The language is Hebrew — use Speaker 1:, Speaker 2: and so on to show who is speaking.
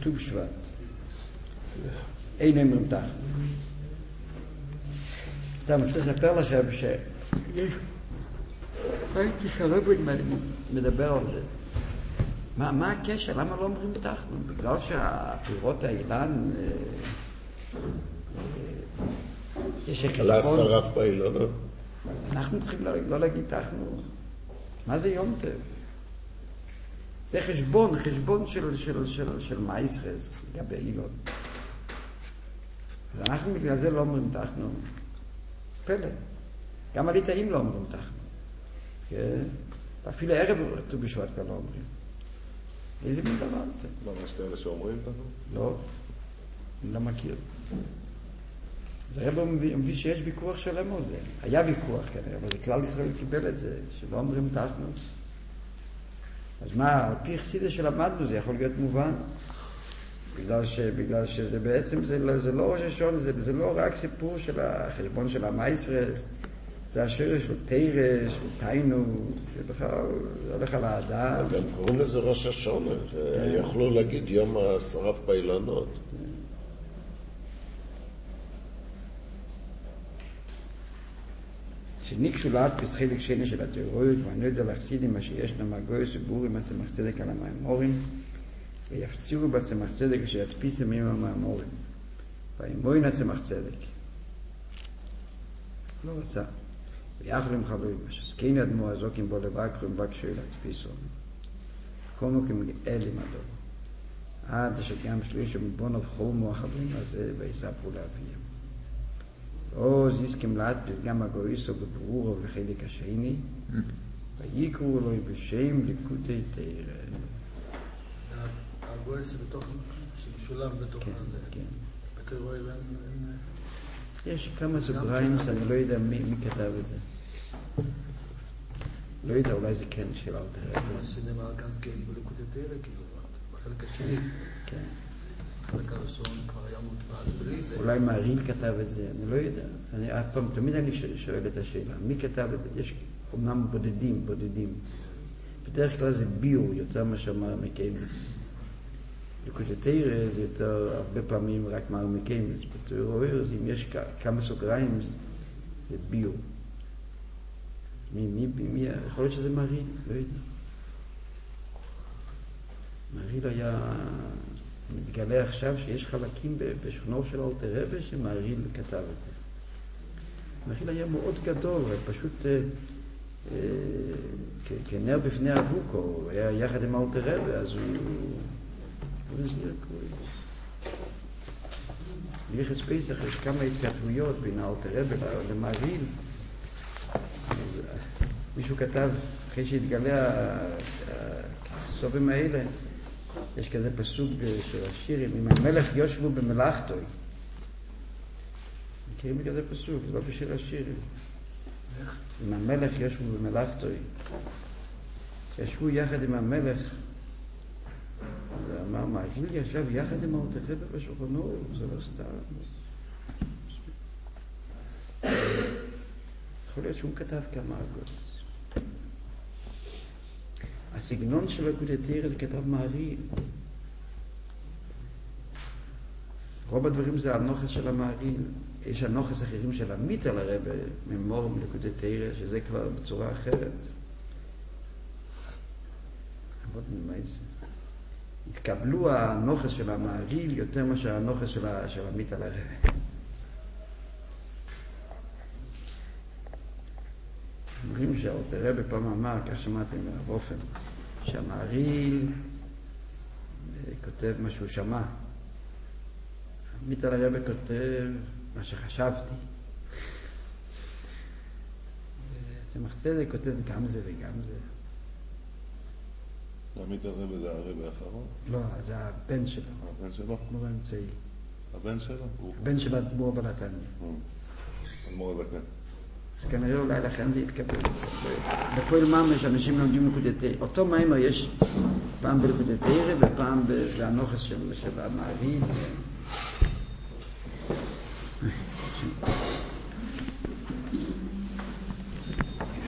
Speaker 1: ט"ו בשבט. אין אומרים תחנו. אתה רוצה לספר לכם שיש... ראיתי שהרב מדבר על זה. מה הקשר? למה לא אומרים תחנו? בגלל שהפירות האילן...
Speaker 2: עלה שרף באילונות.
Speaker 1: אנחנו צריכים לא להגיד תחנו. מה זה יום טוב? זה חשבון של מייסרס לגבי אילון. אז אנחנו בגלל זה לא אומרים תחנו. פלא. גם הליטאים לא אומרים תחנו. כן? אפילו ערב ט"ו בשבט כבר לא אומרים. איזה מין דבר זה?
Speaker 2: מה, יש כאלה שאומרים תחנו?
Speaker 1: לא. אני לא מכיר. אז הרב מביא שיש ויכוח שלם על זה. היה ויכוח כנראה, אבל כלל ישראל קיבל את זה, שלא אומרים תחנו. אז מה, על פי חסידות שלמדנו, זה יכול להיות מובן. בגלל שזה בעצם, זה לא ראש השון, זה לא רק סיפור של החשבון של המייסרס, זה השרש של תירש, של תיינו, שבכלל זה הולך על האדם.
Speaker 2: גם קוראים לזה ראש השון, יכלו להגיד יום השרף באילנות.
Speaker 1: שניגשו להדפיס חלק שני של התיאוריות, ואני לא יודע להחסידים מה שישנה מהגויס ובורים הצמח צדק על המאמורים, ויפצירו בצמח צדק שידפיסם עם המאמורים. וימוין הצמח צדק. לא רצה. ויחלו עם חלויים, שסקין אדמו הזוקים בו לבקרו, מבקשו להדפיסו. כל מוקים אל עם הדור. עד שגם שליש ומבונו חולמו החלויים הזה, ויספרו להביאים. או זיסקים להדפיס גם הגויסו וברורו לחלק השני, ויקראו לו בשם ליקוטי תירא.
Speaker 3: הגויס שמשולב בתוך הזה.
Speaker 1: כן.
Speaker 3: בתיאוריה אין...
Speaker 1: יש כמה סוגריים, אני לא יודע מי כתב את זה. לא יודע, אולי זה כן של אלתר.
Speaker 3: מה שנאמר כאן זה כאילו בליקוטי תירא, כאילו, בחלק השני.
Speaker 1: כן.
Speaker 3: החלק הראשון כבר היה מודפס בלי זה.
Speaker 1: אולי מעריל כתב את זה, אני לא יודע. אני אף פעם, תמיד אני שואל את השאלה, מי כתב את זה? יש אומנם בודדים. בדרך כלל זה ביור, יותר מאשר מרמיקיימס. ליקוטי תירא זה יותר, הרבה פעמים רק מרמיקיימס. בתיאוריה, אם יש כמה סוגריים, זה ביור. מי, יכול להיות שזה מעריל, לא יודע. מעריל היה... מתגלה עכשיו שיש חלקים בשכנו של אלתר רבי שמעריל כתב את זה. מעריל היה מאוד גדול, פשוט כנר בפני אבוקו, הוא היה יחד עם אלתר רבי, אז הוא הזיר קוראים. ביחס פסח יש כמה התכתבויות בין אלתר רבי למעריל. מישהו כתב, אחרי שהתגלה הסופים האלה, יש כזה פסוק של השירים, אם המלך יושבו במלאכתוי. מכירים כזה פסוק, זה לא בשיר השירים. אם המלך יושבו במלאכתוי. ישבו יחד עם המלך, ואמר, מעריל ישב יחד עם אלתר רבי בשולחנו, זה לא סתם. יכול להיות שהוא כתב כמה הגות. הסגנון של ליקוטי תירא כתב מעריל. רוב הדברים זה הנוחס של המעריל. יש הנוחס אחרים של המיטל הרבי, ממורם ליקוטי תירא, שזה כבר בצורה אחרת. אבל מה זה? התקבלו הנוחס של המעריל יותר מאשר הנוחס של המיטל הרבי. אומרים שאלתר רבי פעם אמר, כך שמעתם מהרב אופן, שהמעריל כותב מה שהוא שמע. מיטל הרבי כותב מה שחשבתי. צמח צדק כותב גם זה וגם זה.
Speaker 2: מיטל הרבי זה הרבי האחרון?
Speaker 1: לא, זה הבן שלו.
Speaker 2: הבן שלו?
Speaker 1: מורה אמצעי.
Speaker 2: הבן שלו?
Speaker 1: הבן של האדמו"ר בעל התניא.
Speaker 2: אדמו"ר הזקן.
Speaker 1: אז כנראה אולי לכן זה יתקבל. בפועל ממש אנשים לומדים ליקוטי תירא. אותו מאמר יש פעם בליקוטי תירא ופעם בנוחס של המעריל.